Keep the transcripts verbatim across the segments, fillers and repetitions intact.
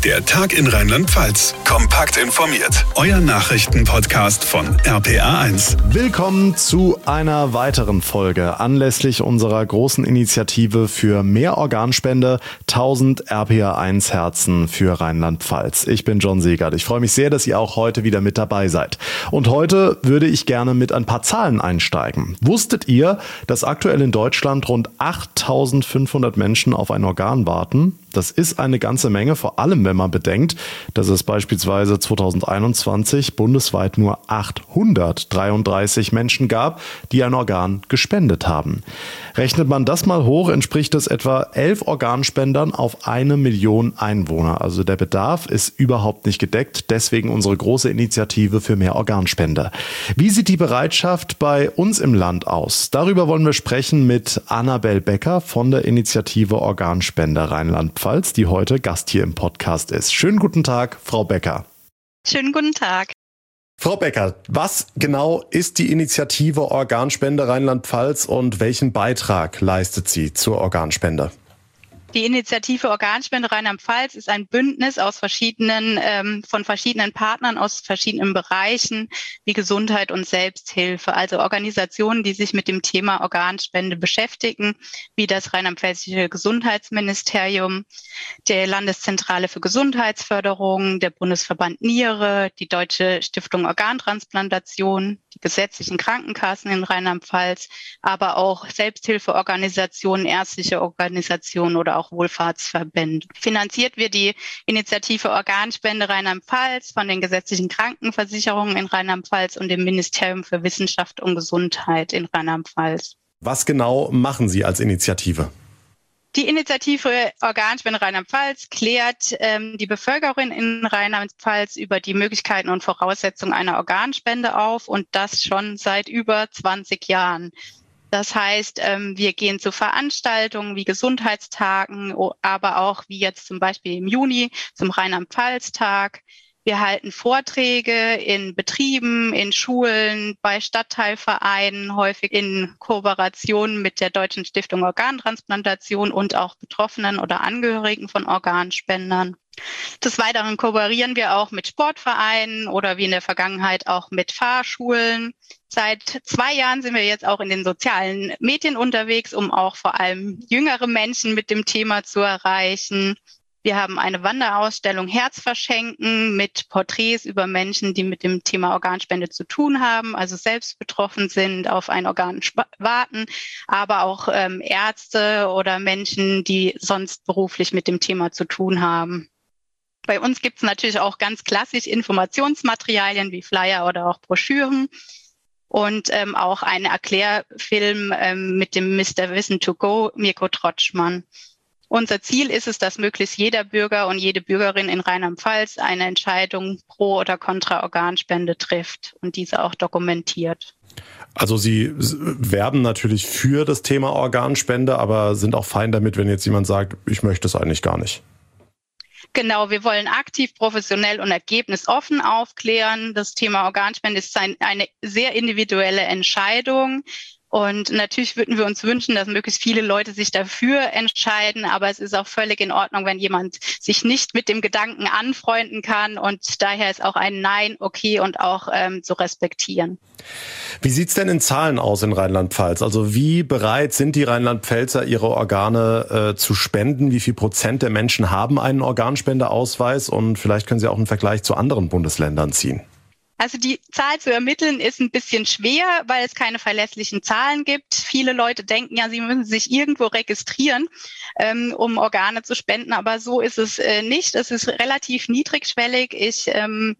Der Tag in Rheinland-Pfalz. Kompakt informiert. Euer Nachrichtenpodcast von R P R eins. Willkommen zu einer weiteren Folge anlässlich unserer großen Initiative für mehr Organspende. tausend R P R eins Herzen für Rheinland-Pfalz. Ich bin John Segert. Ich freue mich sehr, dass ihr auch heute wieder mit dabei seid. Und heute würde ich gerne mit ein paar Zahlen einsteigen. Wusstet ihr, dass aktuell in Deutschland rund achttausendfünfhundert Menschen auf ein Organ warten? Das ist eine ganze Menge, vor allem wenn man bedenkt, dass es beispielsweise zweitausendeinundzwanzig bundesweit nur achthundertdreiunddreißig Menschen gab, die ein Organ gespendet haben. Rechnet man das mal hoch, entspricht es etwa elf Organspendern auf eine Million Einwohner. Also der Bedarf ist überhaupt nicht gedeckt, deswegen unsere große Initiative für mehr Organspende. Wie sieht die Bereitschaft bei uns im Land aus? Darüber wollen wir sprechen mit Annabel Becker von der Initiative Organspende Rheinland-Pfalz, die heute Gast hier im Podcast ist. Schönen guten Tag, Frau Becker. Schönen guten Tag. Frau Becker, was genau ist die Initiative Organspende Rheinland-Pfalz und welchen Beitrag leistet sie zur Organspende? Die Initiative Organspende Rheinland-Pfalz ist ein Bündnis aus verschiedenen, ähm, von verschiedenen Partnern aus verschiedenen Bereichen wie Gesundheit und Selbsthilfe, also Organisationen, die sich mit dem Thema Organspende beschäftigen, wie das Rheinland-Pfälzische Gesundheitsministerium, der Landeszentrale für Gesundheitsförderung, der Bundesverband Niere, die Deutsche Stiftung Organtransplantation, die gesetzlichen Krankenkassen in Rheinland-Pfalz, aber auch Selbsthilfeorganisationen, ärztliche Organisationen oder auch Wohlfahrtsverbände. Finanziert wird die Initiative Organspende Rheinland-Pfalz von den gesetzlichen Krankenversicherungen in Rheinland-Pfalz und dem Ministerium für Wissenschaft und Gesundheit in Rheinland-Pfalz. Was genau machen Sie als Initiative? Die Initiative Organspende Rheinland-Pfalz klärt ähm, die Bevölkerung in Rheinland-Pfalz über die Möglichkeiten und Voraussetzungen einer Organspende auf und das schon seit über zwanzig Jahren. Das heißt, wir gehen zu Veranstaltungen wie Gesundheitstagen, aber auch wie jetzt zum Beispiel im Juni zum Rheinland-Pfalz-Tag. Wir halten Vorträge in Betrieben, in Schulen, bei Stadtteilvereinen, häufig in Kooperation mit der Deutschen Stiftung Organtransplantation und auch Betroffenen oder Angehörigen von Organspendern. Des Weiteren kooperieren wir auch mit Sportvereinen oder wie in der Vergangenheit auch mit Fahrschulen. Seit zwei Jahren sind wir jetzt auch in den sozialen Medien unterwegs, um auch vor allem jüngere Menschen mit dem Thema zu erreichen. Wir haben eine Wanderausstellung Herz verschenken mit Porträts über Menschen, die mit dem Thema Organspende zu tun haben, also selbst betroffen sind, auf ein Organ warten, aber auch ähm, Ärzte oder Menschen, die sonst beruflich mit dem Thema zu tun haben. Bei uns gibt es natürlich auch ganz klassisch Informationsmaterialien wie Flyer oder auch Broschüren und ähm, auch einen Erklärfilm ähm, mit dem Mister Wissen to Go, Mirko Trotschmann. Unser Ziel ist es, dass möglichst jeder Bürger und jede Bürgerin in Rheinland-Pfalz eine Entscheidung pro oder contra Organspende trifft und diese auch dokumentiert. Also Sie werben natürlich für das Thema Organspende, aber sind auch fein damit, wenn jetzt jemand sagt, ich möchte es eigentlich gar nicht. Genau, wir wollen aktiv, professionell und ergebnisoffen aufklären. Das Thema Organspende ist eine sehr individuelle Entscheidung. Und natürlich würden wir uns wünschen, dass möglichst viele Leute sich dafür entscheiden. Aber es ist auch völlig in Ordnung, wenn jemand sich nicht mit dem Gedanken anfreunden kann. Und daher ist auch ein Nein okay und auch ähm, zu respektieren. Wie sieht's denn in Zahlen aus in Rheinland-Pfalz? Also wie bereit sind die Rheinland-Pfälzer, ihre Organe äh, zu spenden? Wie viel Prozent der Menschen haben einen Organspendeausweis? Und vielleicht können Sie auch einen Vergleich zu anderen Bundesländern ziehen. Also die Zahl zu ermitteln ist ein bisschen schwer, weil es keine verlässlichen Zahlen gibt. Viele Leute denken ja, sie müssen sich irgendwo registrieren, ähm, um Organe zu spenden, aber so ist es äh, nicht. Es ist relativ niedrigschwellig. Ich ähm,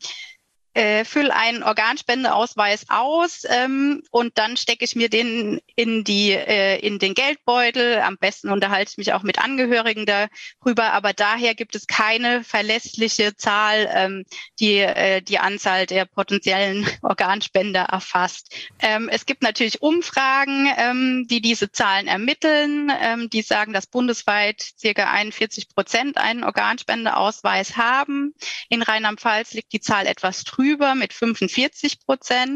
äh, fülle einen Organspendeausweis aus ähm, und dann stecke ich mir den in die äh, in den Geldbeutel. Am besten unterhalte ich mich auch mit Angehörigen darüber, aber daher gibt es keine verlässliche Zahl, ähm, die äh, die Anzahl der potenziellen Organspender erfasst. Ähm, es gibt natürlich Umfragen, ähm, die diese Zahlen ermitteln, ähm, die sagen, dass bundesweit circa einundvierzig Prozent einen Organspendeausweis haben. In Rheinland-Pfalz liegt die Zahl etwas drüber mit fünfundvierzig Prozent.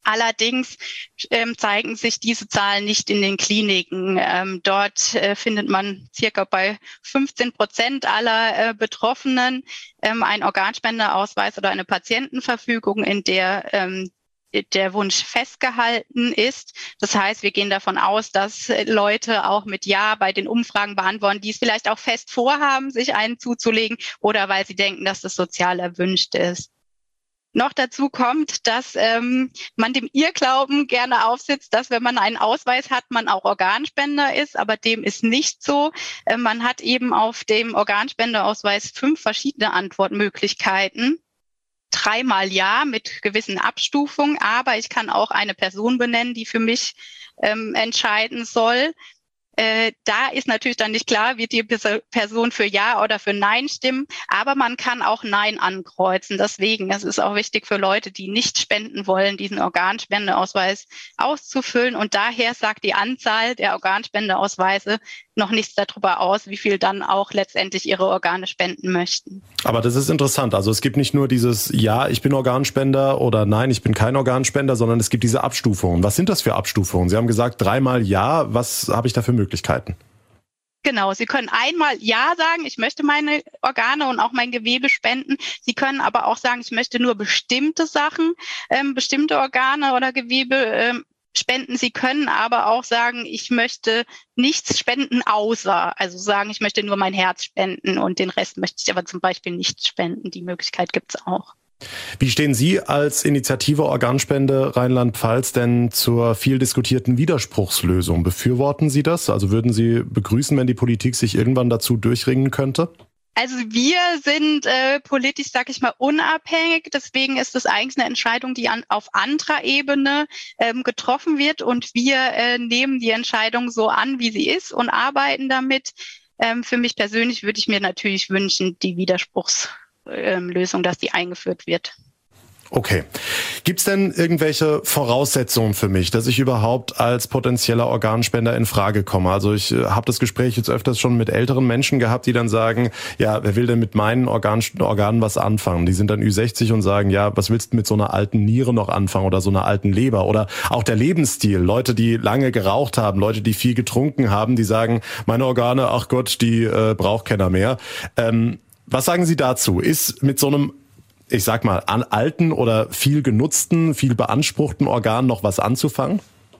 Allerdings ähm, zeigen sich diese Zahlen nicht in den Kliniken. Ähm, dort äh, findet man circa bei fünfzehn Prozent aller äh, Betroffenen ähm, einen Organspendeausweis oder eine Patientenverfügung, in der ähm, der Wunsch festgehalten ist. Das heißt, wir gehen davon aus, dass Leute auch mit Ja bei den Umfragen beantworten, die es vielleicht auch fest vorhaben, sich einen zuzulegen oder weil sie denken, dass das sozial erwünscht ist. Noch dazu kommt, dass ähm, man dem Irrglauben gerne aufsitzt, dass wenn man einen Ausweis hat, man auch Organspender ist, aber dem ist nicht so. Äh, man hat eben auf dem Organspendeausweis fünf verschiedene Antwortmöglichkeiten. Dreimal Ja mit gewissen Abstufungen, aber ich kann auch eine Person benennen, die für mich ähm, entscheiden soll. Äh, da ist natürlich dann nicht klar, wird die Person für Ja oder für Nein stimmen, aber man kann auch Nein ankreuzen. Deswegen, es ist auch wichtig für Leute, die nicht spenden wollen, diesen Organspendeausweis auszufüllen. Und daher sagt die Anzahl der Organspendeausweise noch nichts darüber aus, wie viel dann auch letztendlich ihre Organe spenden möchten. Aber das ist interessant. Also es gibt nicht nur dieses Ja, ich bin Organspender oder Nein, ich bin kein Organspender, sondern es gibt diese Abstufungen. Was sind das für Abstufungen? Sie haben gesagt, dreimal Ja. Was habe ich da für Möglichkeiten? Genau, Sie können einmal Ja sagen, ich möchte meine Organe und auch mein Gewebe spenden. Sie können aber auch sagen, ich möchte nur bestimmte Sachen, ähm, bestimmte Organe oder Gewebe ähm, spenden. Sie können aber auch sagen, ich möchte nichts spenden außer, also sagen, ich möchte nur mein Herz spenden und den Rest möchte ich aber zum Beispiel nicht spenden. Die Möglichkeit gibt es auch. Wie stehen Sie als Initiative Organspende Rheinland-Pfalz denn zur viel diskutierten Widerspruchslösung? Befürworten Sie das? Also würden Sie begrüßen, wenn die Politik sich irgendwann dazu durchringen könnte? Also wir sind äh, politisch, sag ich mal, unabhängig. Deswegen ist es eigentlich eine Entscheidung, die an, auf anderer Ebene ähm, getroffen wird. Und wir äh, nehmen die Entscheidung so an, wie sie ist und arbeiten damit. Ähm, für mich persönlich würde ich mir natürlich wünschen, die Widerspruchslösung, dass die eingeführt wird. Okay. Gibt's denn irgendwelche Voraussetzungen für mich, dass ich überhaupt als potenzieller Organspender in Frage komme? Also ich äh, habe das Gespräch jetzt öfters schon mit älteren Menschen gehabt, die dann sagen, ja, wer will denn mit meinen Organ, Organen was anfangen? Die sind dann Ü sechzig und sagen, ja, was willst du mit so einer alten Niere noch anfangen oder so einer alten Leber? Oder auch der Lebensstil. Leute, die lange geraucht haben, Leute, die viel getrunken haben, die sagen, meine Organe, ach Gott, die äh, braucht keiner mehr. Ähm, was sagen Sie dazu? Ist mit so einem, ich sag mal, an alten oder viel genutzten, viel beanspruchten Organen noch was anzufangen?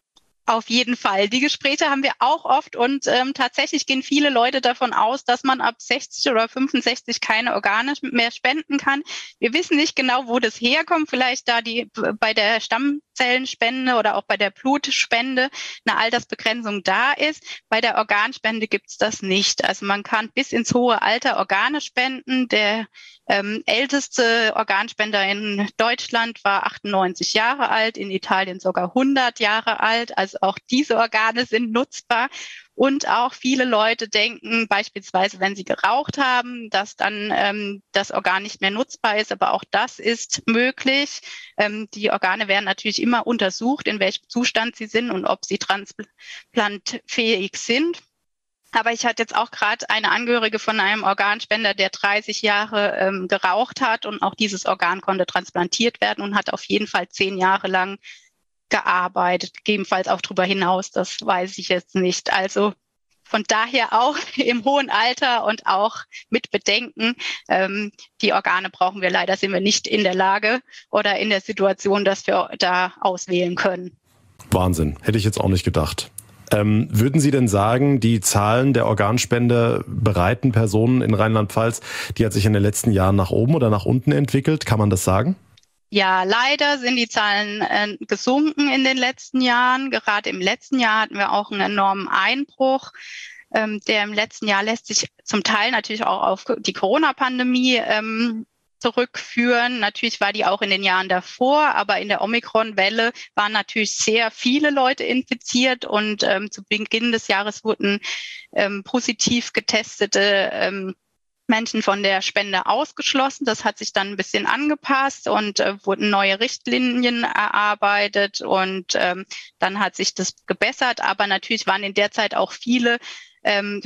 Auf jeden Fall. Die Gespräche haben wir auch oft und ähm, tatsächlich gehen viele Leute davon aus, dass man ab sechzig oder fünfundsechzig keine Organe mehr spenden kann. Wir wissen nicht genau, wo das herkommt. Vielleicht da die bei der Stammzellenspende oder auch bei der Blutspende eine Altersbegrenzung da ist. Bei der Organspende gibt's das nicht. Also man kann bis ins hohe Alter Organe spenden. Der ähm, älteste Organspender in Deutschland war achtundneunzig Jahre alt, in Italien sogar hundert Jahre alt. Also auch diese Organe sind nutzbar. Und auch viele Leute denken beispielsweise, wenn sie geraucht haben, dass dann ähm, das Organ nicht mehr nutzbar ist. Aber auch das ist möglich. Ähm, die Organe werden natürlich immer untersucht, in welchem Zustand sie sind und ob sie transplantfähig sind. Aber ich hatte jetzt auch gerade eine Angehörige von einem Organspender, der dreißig Jahre ähm, geraucht hat und auch dieses Organ konnte transplantiert werden und hat auf jeden Fall zehn Jahre lang gearbeitet, gegebenenfalls auch darüber hinaus, das weiß ich jetzt nicht. Also von daher auch im hohen Alter und auch mit Bedenken, ähm, die Organe brauchen wir leider, sind wir nicht in der Lage oder in der Situation, dass wir da auswählen können. Wahnsinn, hätte ich jetzt auch nicht gedacht. Ähm, würden Sie denn sagen, die Zahlen der Organspende bereiten Personen in Rheinland-Pfalz, die hat sich in den letzten Jahren nach oben oder nach unten entwickelt? Kann man das sagen? Ja, leider sind die Zahlen äh, gesunken in den letzten Jahren. Gerade im letzten Jahr hatten wir auch einen enormen Einbruch. Ähm, der im letzten Jahr lässt sich zum Teil natürlich auch auf die Corona-Pandemie ähm, zurückführen. Natürlich war die auch in den Jahren davor, aber in der Omikron-Welle waren natürlich sehr viele Leute infiziert und ähm, zu Beginn des Jahres wurden ähm, positiv getestete ähm, Menschen von der Spende ausgeschlossen. Das hat sich dann ein bisschen angepasst und äh, wurden neue Richtlinien erarbeitet und ähm, dann hat sich das gebessert. Aber natürlich waren in der Zeit auch viele ähm,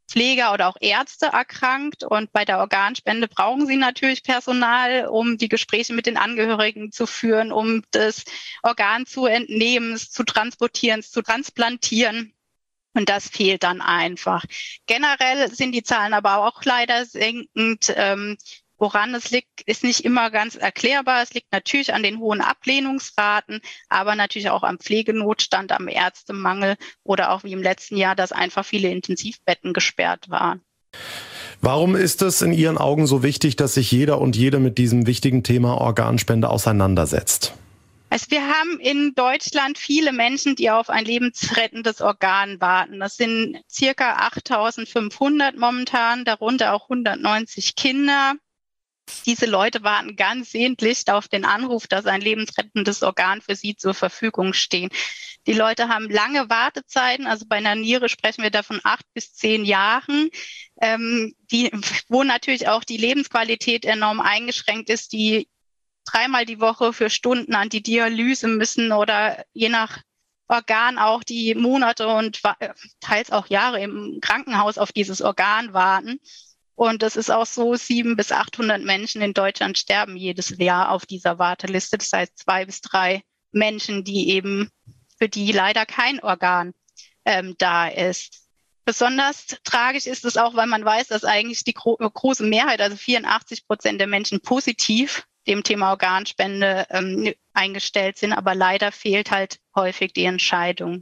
Pfleger oder auch Ärzte erkrankt. Und bei der Organspende brauchen sie natürlich Personal, um die Gespräche mit den Angehörigen zu führen, um das Organ zu entnehmen, zu transportieren, zu transplantieren. Und das fehlt dann einfach. Generell sind die Zahlen aber auch leider sinkend. Ähm, woran es liegt, ist nicht immer ganz erklärbar. Es liegt natürlich an den hohen Ablehnungsraten, aber natürlich auch am Pflegenotstand, am Ärztemangel oder auch wie im letzten Jahr, dass einfach viele Intensivbetten gesperrt waren. Warum ist es in Ihren Augen so wichtig, dass sich jeder und jede mit diesem wichtigen Thema Organspende auseinandersetzt? Also wir haben in Deutschland viele Menschen, die auf ein lebensrettendes Organ warten. Das sind circa achttausendfünfhundert momentan, darunter auch hundertneunzig Kinder. Diese Leute warten ganz sehnlich auf den Anruf, dass ein lebensrettendes Organ für sie zur Verfügung steht. Die Leute haben lange Wartezeiten, also bei einer Niere sprechen wir da von acht bis zehn Jahren, ähm, die, wo natürlich auch die Lebensqualität enorm eingeschränkt ist, die dreimal die Woche für Stunden an die Dialyse müssen oder je nach Organ auch die Monate und teils auch Jahre im Krankenhaus auf dieses Organ warten. Und es ist auch so, sieben bis achthundert Menschen in Deutschland sterben jedes Jahr auf dieser Warteliste. Das heißt zwei bis drei Menschen, die eben, für die leider kein Organ ähm, da ist. Besonders tragisch ist es auch, weil man weiß, dass eigentlich die gro- große Mehrheit, also vierundachtzig Prozent der Menschen positiv dem Thema Organspende ähm, eingestellt sind. Aber leider fehlt halt häufig die Entscheidung.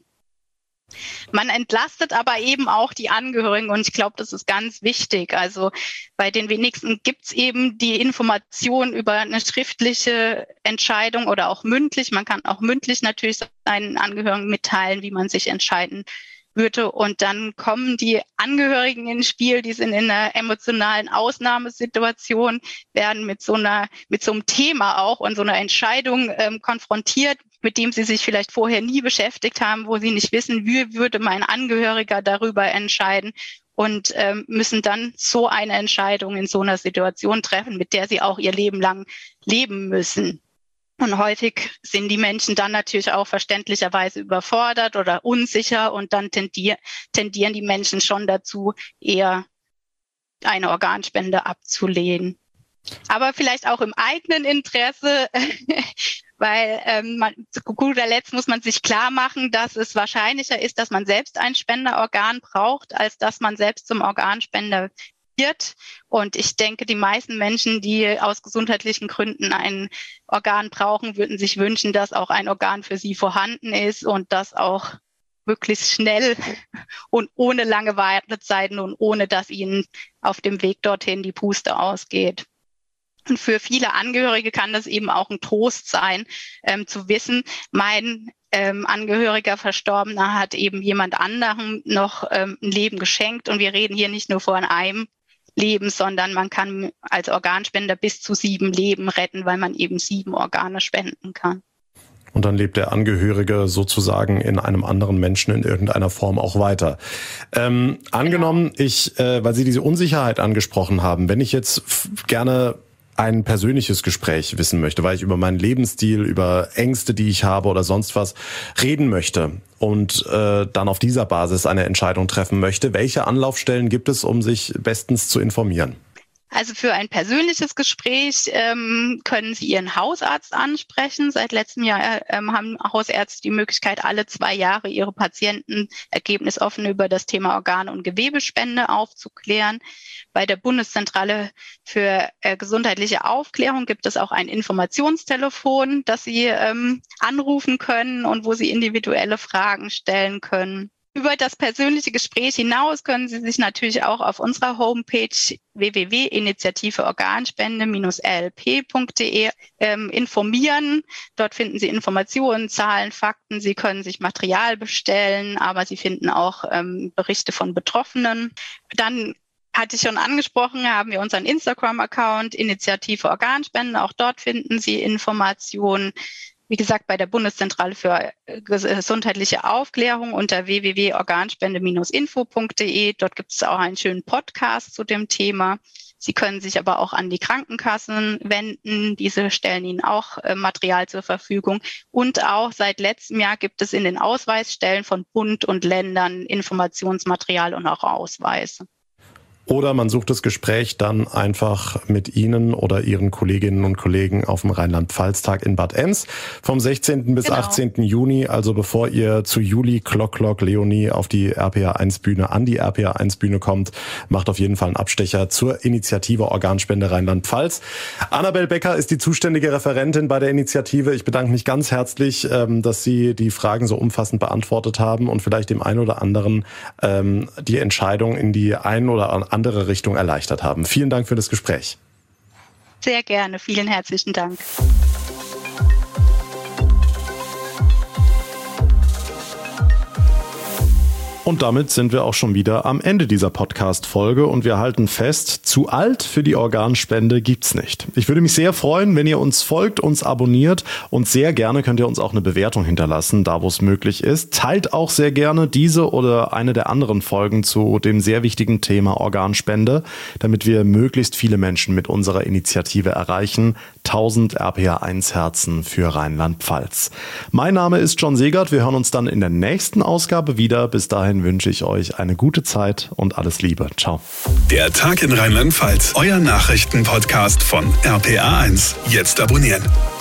Man entlastet aber eben auch die Angehörigen und ich glaube, das ist ganz wichtig. Also bei den wenigsten gibt es eben die Information über eine schriftliche Entscheidung oder auch mündlich. Man kann auch mündlich natürlich seinen Angehörigen mitteilen, wie man sich entscheiden würde. Und dann kommen die Angehörigen ins Spiel, die sind in einer emotionalen Ausnahmesituation, werden mit so einer, mit so einem Thema auch und so einer Entscheidung ähm, konfrontiert, mit dem sie sich vielleicht vorher nie beschäftigt haben, wo sie nicht wissen, wie würde mein Angehöriger darüber entscheiden und ähm, müssen dann so eine Entscheidung in so einer Situation treffen, mit der sie auch ihr Leben lang leben müssen. Und häufig sind die Menschen dann natürlich auch verständlicherweise überfordert oder unsicher und dann tendier- tendieren die Menschen schon dazu, eher eine Organspende abzulehnen. Aber vielleicht auch im eigenen Interesse, weil ähm, man, zu guter Letzt muss man sich klar machen, dass es wahrscheinlicher ist, dass man selbst ein Spenderorgan braucht, als dass man selbst zum Organspender wird. Und ich denke, die meisten Menschen, die aus gesundheitlichen Gründen ein Organ brauchen, würden sich wünschen, dass auch ein Organ für sie vorhanden ist und das auch möglichst schnell und ohne lange Wartezeiten und ohne, dass ihnen auf dem Weg dorthin die Puste ausgeht. Und für viele Angehörige kann das eben auch ein Trost sein, ähm, zu wissen, mein ähm, Angehöriger Verstorbener hat eben jemand anderem noch ähm, ein Leben geschenkt. Und wir reden hier nicht nur von einem Leben, sondern man kann als Organspender bis zu sieben Leben retten, weil man eben sieben Organe spenden kann. Und dann lebt der Angehörige sozusagen in einem anderen Menschen in irgendeiner Form auch weiter. Ähm, angenommen, genau. ich, äh, weil Sie diese Unsicherheit angesprochen haben, wenn ich jetzt f- gerne ein persönliches Gespräch wissen möchte, weil ich über meinen Lebensstil, über Ängste, die ich habe oder sonst was reden möchte und äh, dann auf dieser Basis eine Entscheidung treffen möchte. Welche Anlaufstellen gibt es, um sich bestens zu informieren? Also für ein persönliches Gespräch ähm, können Sie Ihren Hausarzt ansprechen. Seit letztem Jahr ähm, haben Hausärzte die Möglichkeit, alle zwei Jahre ihre Patienten ergebnisoffen über das Thema Organ- und Gewebespende aufzuklären. Bei der Bundeszentrale für äh, gesundheitliche Aufklärung gibt es auch ein Informationstelefon, das Sie ähm, anrufen können und wo Sie individuelle Fragen stellen können. Über das persönliche Gespräch hinaus können Sie sich natürlich auch auf unserer Homepage w w w punkt initiative organspende dash l p punkt d e ähm, informieren. Dort finden Sie Informationen, Zahlen, Fakten. Sie können sich Material bestellen, aber Sie finden auch ähm, Berichte von Betroffenen. Dann hatte ich schon angesprochen, haben wir unseren Instagram-Account Initiative Organspende. Auch dort finden Sie Informationen. Wie gesagt, bei der Bundeszentrale für gesundheitliche Aufklärung unter w w w punkt organspende dash info punkt d e. Dort gibt es auch einen schönen Podcast zu dem Thema. Sie können sich aber auch an die Krankenkassen wenden. Diese stellen Ihnen auch äh, Material zur Verfügung. Und auch seit letztem Jahr gibt es in den Ausweisstellen von Bund und Ländern Informationsmaterial und auch Ausweise. oder man sucht das Gespräch dann einfach mit Ihnen oder Ihren Kolleginnen und Kollegen auf dem Rheinland-Pfalz-Tag in Bad Enz vom sechzehnten bis genau. achtzehnten Juni. Also bevor ihr zu Juli Klock Klock Leonie auf die R P A eins Bühne, an die R P A eins Bühne kommt, macht auf jeden Fall einen Abstecher zur Initiative Organspende Rheinland-Pfalz. Annabel Becker ist die zuständige Referentin bei der Initiative. Ich bedanke mich ganz herzlich, dass Sie die Fragen so umfassend beantwortet haben und vielleicht dem einen oder anderen ähm, die Entscheidung in die ein oder andere Richtung erleichtert haben. Vielen Dank für das Gespräch. Sehr gerne. Vielen herzlichen Dank. Und damit sind wir auch schon wieder am Ende dieser Podcast-Folge und wir halten fest, zu alt für die Organspende gibt's nicht. Ich würde mich sehr freuen, wenn ihr uns folgt, uns abonniert und sehr gerne könnt ihr uns auch eine Bewertung hinterlassen, da wo es möglich ist. Teilt auch sehr gerne diese oder eine der anderen Folgen zu dem sehr wichtigen Thema Organspende, damit wir möglichst viele Menschen mit unserer Initiative erreichen. tausend R P A eins Herzen für Rheinland-Pfalz. Mein Name ist John Segert. Wir hören uns dann in der nächsten Ausgabe wieder. Bis dahin wünsche ich euch eine gute Zeit und alles Liebe. Ciao. Der Tag in Rheinland-Pfalz, euer Nachrichtenpodcast von R P A eins. Jetzt abonnieren.